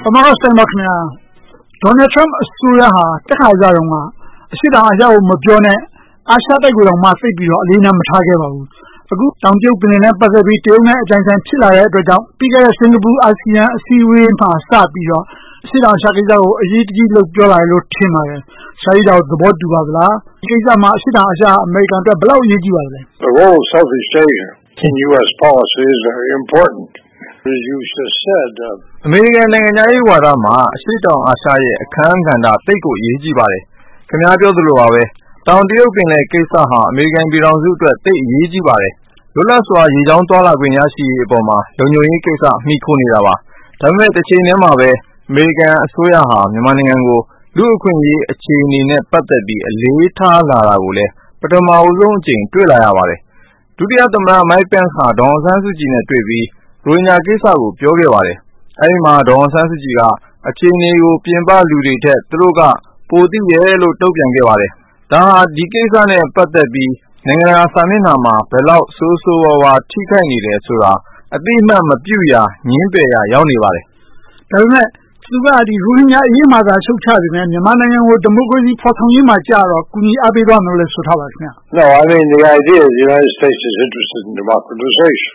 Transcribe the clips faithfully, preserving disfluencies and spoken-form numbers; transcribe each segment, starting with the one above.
Pamara Samakna, Donald Trump, Suya, Tehazaruma, Sida Aja Mojone, Asha Guru Mafi, Alina Matageva. A good town joke in an Pacific, Jansan Chilla, Piga Singapore, Asia, Seaway, Sapio, Sida Shakiza, Yiti look Jola, look Timmer, Said out the board to Bavla, Kizama, Sida Aja, American, Blau Yiji. The role of Southeast Asia in U S policy is very important. As you just said, American Langai Warama, Sida Asha, Kanganda, Teko Yiji Valley. Canabio the Luave. Town the open like Kesaha, American Biranzu to take Yiji Valley. Lula Swa, Yidon Tola Vinyashi Boma, Donyo Kesa, Mikunirava. Tame the chain Emave, American Suyaha, Nemaningo, Lukunyi, a chain in a patabi, a leta laravule, but a mauzon chain, Tulayavare. To the other man, my pants are Don Sansujina Trevi, Ruina Kesa, Piogevare. Aima Don Sansujiga, a chain Piemba Ludite, Truga, Poti Yellow Topian Gevare. Da di Kesane Patabi, Nanga Saminama, Pelau, Susu, Tikani, Sura, a big man, Mapuya, Nimpea, Yaunivare. Suga, the Ruina Yamada, so charging, and Yamana with democracy for Yima Jaro, Kuni Abidon, or Sotavas. No, I mean, the idea is the United States is interested in democratization.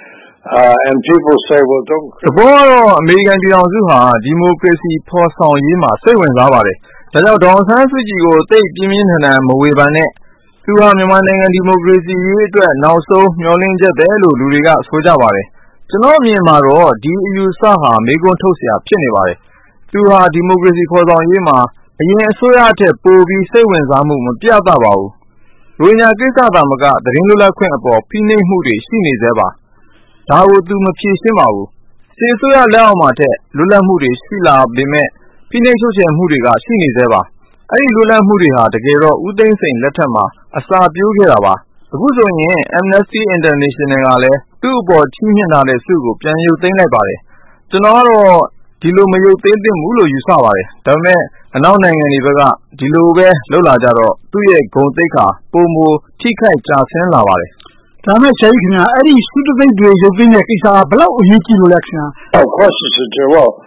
Uh, and people say, well, don't. The boy, American Dianzuha, democracy, post on Yima, say when Zavare. The Don Sansuji take Jimin and Mowibane. Two hundred and democracy, now so, Yolinja Bellu, Luriga, Sojavare. Genomi Maro, D U Saha, Megon Tosia, Penivare. Two hundred democracy for on Yima, and yen Soyate, Povi, Seven Zamu, Piatavao. Ruina Gitamaga, the Ringula Quinapo, Pine Moody, Shini Zeva. Tawu do Machi Simau. Say Soya Laumate, Lula Moody, Sila, Bime. Pination Muriga, Shini Zeva. I Lula Muriha, the Gero, Uden Saint Letama, a star Bugirava. The Guzonia, Amnesty International, two board Chiminale Sugu, Pianu Tenebare. Tomorrow, Dilumayo Tente Mulo Yusavare, Tame, and now Nangani, Dilube, Lola Jaro, Tuye, Gonteka, Pomo, Tika, Jasen Lavare. Tame Chakina, Eddie, Sudan, Yovina, Isa, Blau, Yuki election. Of course, it's a well.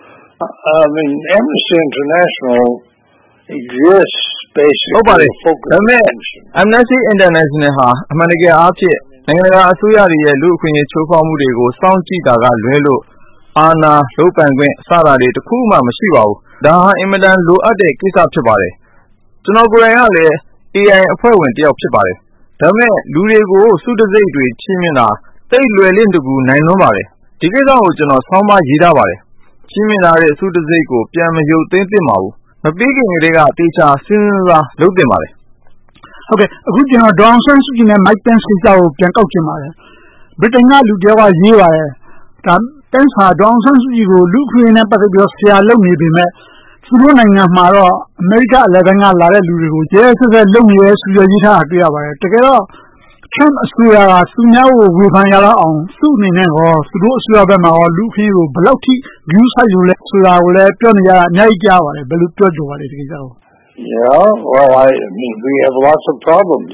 I mean, Amnesty International exists basically to focus attention. Amnesty International, Manega Archie, Nanga Suyari, Lukin, Chofamudigo, Sound Chita, Lelo, Anna, Lopanguin, Sarade, the Kuma Mashiva, Daha Imadan, Lu Ade, Kisa Chibare. Tonogoyale, A I appointment of Chibare. Tame, Lurigo, Sudazay, Chimina, they Luelindugu, Nainobare. Tigeza, Soma Jidavare. Chiminare Sudazeko, Piamayo Tentimau, a big Rega teacher, Sinza, Lugimare. Okay, a good general Donson in a Mike Pensao, Piancocimare. Britain, Lugava, Yiva, Pensa, Donson, you look in a particular Lumi be met. Surunanga Maro, America, Lavanga, Lara Lurigo, yes, a Lumi, Suyita, together. Trump Suya, Sunya, Vipanyala on, Sunin or Suabama or Luki, Bloti, Gusa, Sula, Pionia, Naijava, Belutojo. Yeah, well, I mean, we have lots of problems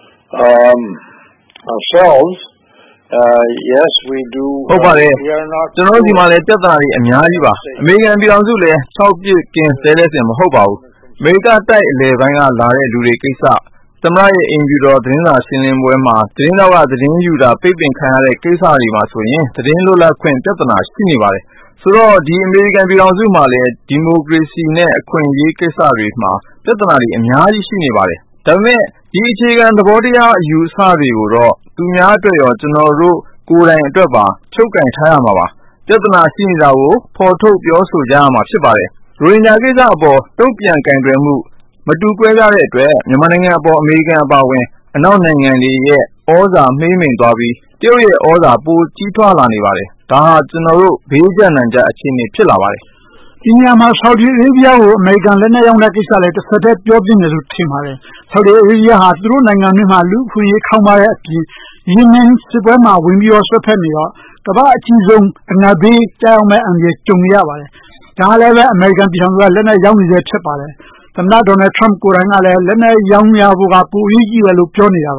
um, ourselves. Uh, yes, we do. Uh, we are not. The Rosi Maletari and Yariba. Megan Bianzule, South King, Celes and Hobau. Mega Tai Levanga, Lare, Lurikisa. Tamai in Judo, Trina, Sinim Wema, Trina, the Rinjuda, Pipin Canare, Kesari Masoyin, Trinula Queen Tetana, Sinivare. So, the American Bianzumale, democracy ne, Queen Ye Kesari, Ma, Tetanari, and Yari Sinivare. Tame, D J and the Bodia, you Sari Uro, Tumiato, General, Kura and Toba, Choka and Tayamava. Tetana Sinizao, Porto, Yosu Yama, Shibare. Ruina Gizabo, Topian can remove. Matuquella, Yamananga, American about when, and now Nangani, Oza, Miming Dobby, Theory Oza, Boo, Tito Lanivare, Taha, General, Bejan and Chini Pilavare. Inyama Saudi Arabia, American Lena Yakisa, let us set up your business with Timare. Saudi Arabia has through Nanganima, Luke, Kamara, Yemen, Sibema, Wimby or Sopemia, Kaba Chizum, and Nabi, Thelma, and the Tumiavare. Tahaleva, American Pianga, Lena Young is a chipare. Donald Trump Kuranga, Lena Young Yabuapu,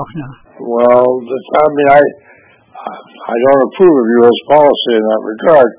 well, I mean, I I don't approve of U S policy in that regard.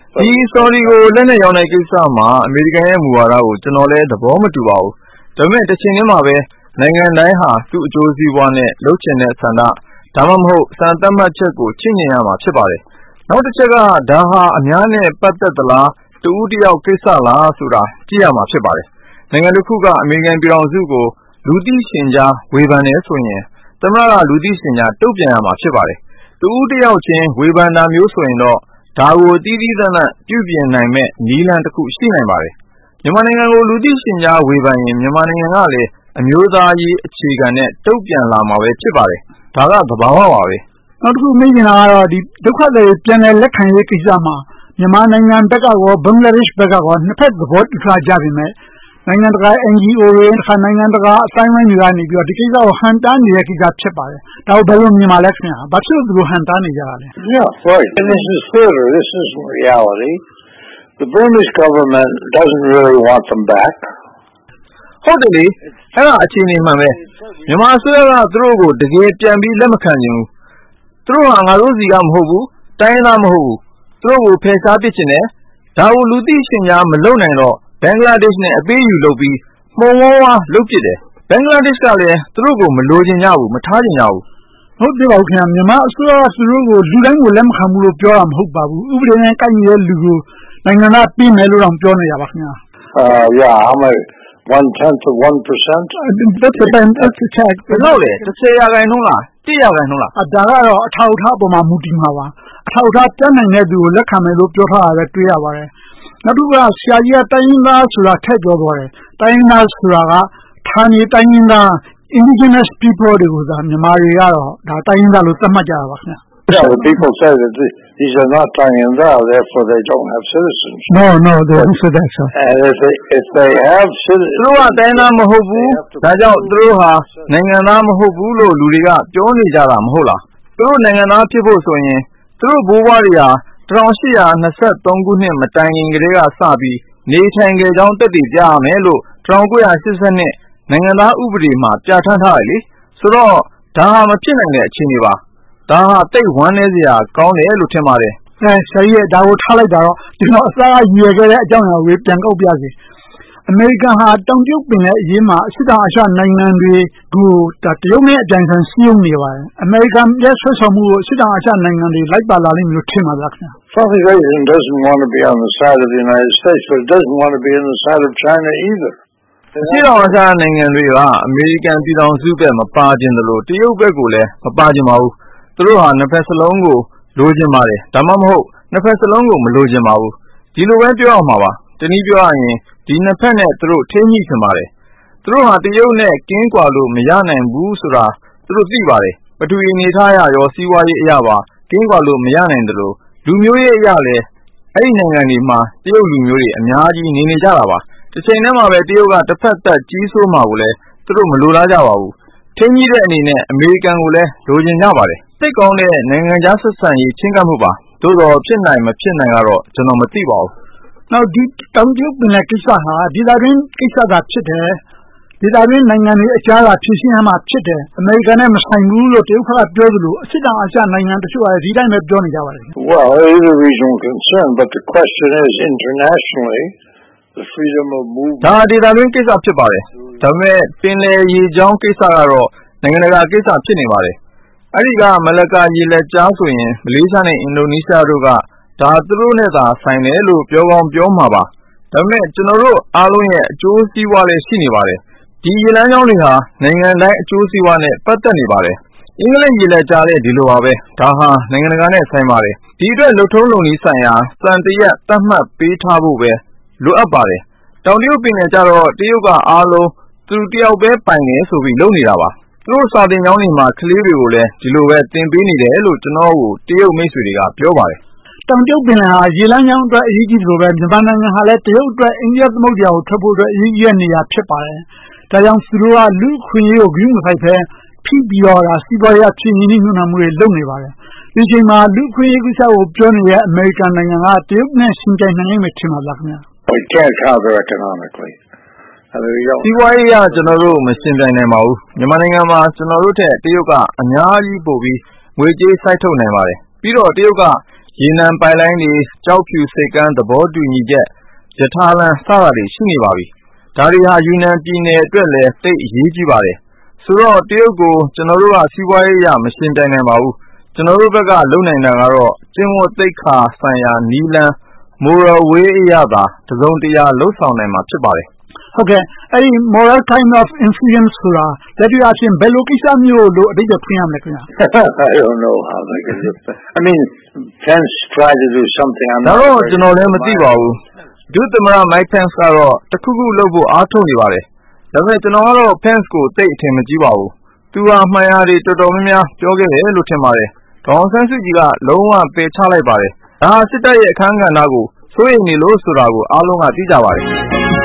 ဒီဆော်ဒီကိုလက်နဲ့ရောင်းတဲ့ကိစ္စမှာအမေရိကန်ရဲ့မူဝါဒကိုကျွန်တော်လည်းသဘောမတူပါဘူးဒါပေမဲ့တစ်ချိန်တည်းမှာပဲနိုင်ငံတိုင်းဟာသူ့အကျိုးစီးပွားနဲ့လုပ်ချင်တဲ့ဆန္ဒဒါမှမဟုတ်စံသတ်မှတ်ချက်ကိုချင့်ချင်ရမှာဖြစ်ပါတယ်နောက်တစ်ချက်ကဒါဟာအများနဲ့ပတ်သက်သလားတူဦးတယောက်ကိစ္စလားဆိုတာကြည့်ရမှာဖြစ်ပါတယ်နိုင်ငံတစ်ခုကအမေရိကန်ပြည်ထောင်စုကိုလူသိရှင်ကြားဝေဖန်နေဆိုရင်သမ္မတကလူသိရှင်ကြားတုံ့ပြန်ရမှာဖြစ်ပါတယ်တူဦးတယောက်ချင်းဝေဖန်တာမျိုးဆိုရင်တော့ဒါကိုတည်တည်တံ့တံ့ပြုပြင်နိုင်မဲ့နည်းလမ်းတစ်ခုရှိနိုင်ပါတယ်မြန်မာနိုင်ငံကိုလူသိရှင်ကြားဝေဖန်ရင်မြန်မာနိုင်ငံကလည်းအမျိုးသားရေးအခြေခံနဲ့တုံ့ပြန်လာမှာပဲဖြစ်ပါတယ်ဒါကသဘာဝပါပဲနောက်တစ်ခုမေးချင်တာကတော့ဒီဒုက္ခတွေပြန်လည်လက်ခံရေးကိစ္စမှာမြန်မာနိုင်ငံဘက်ကရောဘင်္ဂလားဒေ့ရှ်ဘက်ကရောနှစ်ဖက်သဘောတူထားကြပြီမဲ့နိုင်ငံတကာ N G O တွေခါနိုင်ငံတကာအတိုင်းအဝန်တွေကနေပြီးတော့ဒီကိစ္စကိုဟန်တားနေတဲ့ကိစ္စဖြစ်ပါတယ်ဒါကိုဘယ်လိုမြင်ပါလဲခင်ဗျာဘာဖြစ်လို့ဒီလိုဟန်တားနေကြတာလဲ Yeah, right. And this is theater. This isn't reality. The Burmese government doesn't really want them back. ဟုတ်တယ်လေအဲ့ဒါအခြေအနေမှန်ပဲမြန်မာအစိုးရကသူတို့ကိုတကယ်ပြန်ပြီးလက်မခံနိုင်ဘူးသူတို့ဟာငါတို့စီကမဟုတ်ဘူးတိုင်းသားမဟုတ်ဘူးသူတို့ကိုဖယ်ရှားပစ်ချင်တယ်ဒါကိုလူသိရှင်ကြားမလုပ်နိုင်တော့ဘင်္ဂလားဒေ့ရှ်နဲ့အပေးယူလုပ်ပြီးမှုံဝါးဝါးလုပ်ပစ်တယ်ဘင်္ဂလားဒေ့ရှ်ကလည်းသူတို့ကိုမလိုချင်ကြဘူးမထားချင်ကြဘူးဟုတ်တယ်ပါခင်ဗျာမြန်မာအစိုးရကသူတို့ကိုလူတိုင်းကိုလက်မခံဘူးလို့ပြောတာမဟုတ်ပါဘူးဥပဒေနဲ့ကိုက်ညီတဲ့လူကိုနိုင်ငံသားပြည်မယ်လို့တော့ပြောနေရပါခင်ဗျာ Uh yeah, I'm a one tenth of one percent. That's a band that's a check. ဘယ်လောက်လဲတစ်ဆယ်ရာခိုင်နှုန်းလားတစ်ရာခိုင်နှုန်းလားဒါကတော့အထောက်အထားပေါ်မှာမူတည်မှာပါအထောက်အထားပြနိုင်တဲ့သူကိုလက်ခံမယ်လို့ပြောထားတာလည်းတွေ့ရပါတယ်နောက်တစ်ခုကဆရာကြီးကတိုင်းရင်းသားဆိုတာထည့်ပြောသွားတယ်တိုင်းရင်းသားဆိုတာကဌာနေတိုင်းရင်းသား indigenous people တွေကိုသာမြန်မာတွေကတော့ဒါတိုင်းရင်းသားလို့သတ်မှတ်ကြတာပါခင်ဗျာ Yeah, the people say that these are not Tayinda, therefore they don't have citizenship. No, no, they don't say that, sir. And if they, if they have citizenship... သူတို့ကတိုင်းသားမဟုတ်ဘူးဒါကြောင့်သူတို့ဟာနိုင်ငံသားမဟုတ်ဘူးလို့လူတွေကပြောနေကြတာမဟုတ်လားသူတို့နိုင်ငံသားဖြစ်ဖို့ဆိုရင်သူတို့ဘိုးဘွားတွေဟာ၁၈၂၃ခုနှစ်မတိုင်ခင်ကတည်းကစပြီးနေထိုင်ကြကြောင်းတက်တည်ပြရမယ်လို့၁၉၈၂နိုင်ငံသားဥပဒေမှာပြဋ္ဌာန်းထားတယ်လေဆိုတော့ဒါဟာမဖြစ်နိုင်တဲ့အခြေအနေပါဒါဟာတိတ်ဝမ်းနည်းစရာကောင်းတယ်လို့ထင်ပါတယ်။အဲဆရာကြီးဒါကိုထားလိုက်တာတော့ဒီတော့အစားအရွယ်ခဲ့တဲ့အကြောင်းအရာကိုပြန်ကောက်ပြစီ။အမေရိကန်ဟာတောင်တရုတ်ပင်လယ်အရေးမှာအရှေ့တောင်အာရှနိုင်ငံတွေကိုတရုတ်နဲ့အကြိုင်ဆန်စည်းရုံးနေပါတယ်။အမေရိကန်ရဲ့ဆွဆောင်မှုကိုအရှေ့တောင်အာရှနိုင်ငံတွေလိုက်ပါလာလိမ့်မယ်လို့ထင်ပါလားခင်ဗျာ။ Southeast Asia doesn't want to be on the side of the United States, but it doesn't want to be on the side of China either. အရှေ့တောင်အာရှနိုင်ငံတွေကအမေရိကန်ပြည်ထောင်စုဘက်မပါချင်တယ်လို့တရုတ်ဘက်ကိုလည်းမပါချင်ပါဘူးသူတို့ဟာနှစ်ဖက်စလုံးကိုလိုချင်ပါတယ်ဒါမှမဟုတ်နှစ်ဖက်စလုံးကိုမလိုချင်ပါဘူးဒီလိုပဲပြောရမှာပါတနည်းပြောရရင်ဒီနှစ်ဖက်နဲ့သူတို့ထိမိချင်ပါတယ်သူတို့ဟာတရုတ်နဲ့ကင်းကွာလို့မရနိုင်ဘူးဆိုတာသူတို့သိပါတယ်ပထဝီအနေထားရရောစီးပွားရေးအရာပါကင်းကွာလို့မရနိုင်တယ်လို့လူမျိုးရေးအရာလည်းအဲ့ဒီနိုင်ငံတွေမှာတရုတ်လူမျိုးတွေအများကြီးနေနေကြတာပါတစ်ချိန်တည်းမှာပဲတရုတ်ကတစ်ဖက်သက်ကြီးစိုးမှာကိုလည်းသူတို့မလိုလားကြပါဘူးထိန်းကြီးတဲ့အနေနဲ့အမေရိကန်ကိုလည်းလိုချင်ကြပါတယ်သိကောင်းတဲ့နိုင်ငံခြားဆက်ဆံရေးချင်းကပ်မှုပါသို့တော်ဖြစ်နိုင်မဖြစ်နိုင်ကတော့ကျွန်တော်မသိပါဘူးနောက်ဒီတောင်တရုတ်ပင်လယ်ကိစ္စဟာဒေသတွင်းကိစ္စသာဖြစ်တယ်ဒေသတွင်းနိုင်ငံတွေအကြားကဖြည့်ရှင်းရမှာဖြစ်တယ်အမေရိကန်နဲ့မဆိုင်ဘူးလို့တရုတ်ကပြောသလိုအစစ်တောင်အာရှနိုင်ငံတချို့ကဒီတိုင်းပဲပြောနေကြပါတယ် Well, it is a regional concern, but the question is internationally the freedom of movement ဒါဒေသတွင်းကိစ္စဖြစ်ပါတယ်ဒါပေမဲ့ပင်လယ်ရေကြောင်းကိစ္စကတော့နိုင်ငံတကာကိစ္စဖြစ်နေပါတယ်အဲ့ဒီကမလကာရေလက်ကြားဆိုရင်မလေးရှားနဲ့အင်ဒိုနီးရှားတို့ကဒါသူတို့နဲ့သာဆိုင်တယ်လို့ပြောကောင်းပြောမှာပါဒါပေမဲ့ကျွန်တော်တို့အားလုံးရဲ့အကျိုးစီးပွားလည်းရှိနေပါတယ်ဒီရေလမ်းကြောင်းတွေဟာနိုင်ငံတိုင်းအကျိုးစီးပွားနဲ့ပတ်သက်နေပါတယ်အင်္ဂလိပ်ရေလက်ကြားလည်းဒီလိုပါပဲဒါဟာနိုင်ငံတကာနဲ့ဆိုင်ပါတယ်ဒီအတွက်လုံထုံးလုံနည်းဆိုင်ရာစံတရက်သတ်မှတ်ပေးထားဖို့ပဲလိုအပ်ပါတယ်တောင်တရုတ်ပင်လယ်ကျတော့တရုတ်ကအားလုံးသူတယောက်ပဲပိုင်တယ်ဆိုပြီးလုပ်နေတာပါသူတို့စာတင်ကျောင်းတွေမှာကလေးတွေကိုလည်းဒီလိုပဲသင်ပေးနေတယ်လို့ကျွန်တော်ကိုတရုတ်မိတ်ဆွေတွေကပြောပါတယ်တောင်တရုတ်ပင်လယ်ဟာရေလမ်းကြောင်းအတွက်အရေးကြီးတယ်လို့ပဲမြန်မာနိုင်ငံဟာလည်းတရုတ်အတွက်အိန္ဒိယသမုဒ္ဒရာကိုထွက်ဖို့အတွက်အရေးကြီးတဲ့နေရာဖြစ်ပါတယ်ဒါကြောင့်သူတို့ကလူခွင့်ရေးကိုဂရုမစိုက်ဘဲဖိပြီးတော့ဒါစီးပွားရေးဖြစ်ရင်းနှီးမြှုပ်နှံမှုတွေလုပ်နေပါတယ်ဒီချိန်မှာလူခွင့်ရေးကိစ္စကိုပြောနေတဲ့အမေရိကန်နိုင်ငံကတရုတ်နဲ့ရှင်ပြိုင်နိုင်နိုင်မယ်ထင်ပါလားခင်ဗျာ We can't counter economically စီးပွားရေးကကျွန်တော်တို့မရှင်ပြိုင်နိုင်ပါဘူးမြန်မာနိုင်ငံမှာကျွန်တော်တို့ထက်တရုတ်ကအများကြီးပိုပြီးငွေကြေးစိုက်ထုတ်နိုင်ပါတယ်ပြီးတော့တရုတ်ကရေနံပိုက်လိုင်းတွေကျောက်ဖြူစိတ်ကမ်းသဘောတူညီချက်ယထာလန်စတာတွေရှိနေပါပြီဒါတွေဟာယူနန်ပြည်နယ်အတွက်လည်းသိအရေးကြီးပါတယ်ဆိုတော့တရုတ်ကိုကျွန်တော်တို့ကစီးပွားရေးအရမရှင်ပြိုင်နိုင်ပါဘူးကျွန်တော်တို့ဘက်ကလုံနိုင်တာကတော့ကျင့်ဝတ်သိက္ခာဆိုင်ရာနီလန်း moral way အရသာတစုံတရာလှုပ်ဆောင်နိုင်မှာဖြစ်ပါတယ်ဟုတ်ကဲ့အဲ့ဒီ moral kind of influence ဆိုတာလက်တွေ့အချင်းဘယ်လိုကိစ္စမျိုးလို့အဓိပ္ပာယ်ဖွင့်ရမလဲခင်ဗျာ I don't know how they can do that. I mean Pence tried to do something I'm not ဒါတော့ကျွန်တော်လည်းမသိပါဘူးဒုသမ္မတ Mike Pence ကတော့တခုခုလုပ်ဖို့အားထုတ်နေပါတယ်ဒါပေမဲ့ကျွန်တော်ကတော့ Pence ကိုသိအထင်မကြီးပါဘူးသူဟာမှန်ရာတွေတော်တော်များများပြောခဲ့တယ်လို့ထင်ပါတယ်ဒေါ်အောင်ဆန်းစုကြည်ကလုံးဝပယ်ချလိုက်ပါတယ်ဒါဟာစစ်တပ်ရဲ့အခန်းကဏ္ဍကိုစိုးရိမ်နေလို့ဆိုတာကိုအားလုံးကသိကြပါတယ်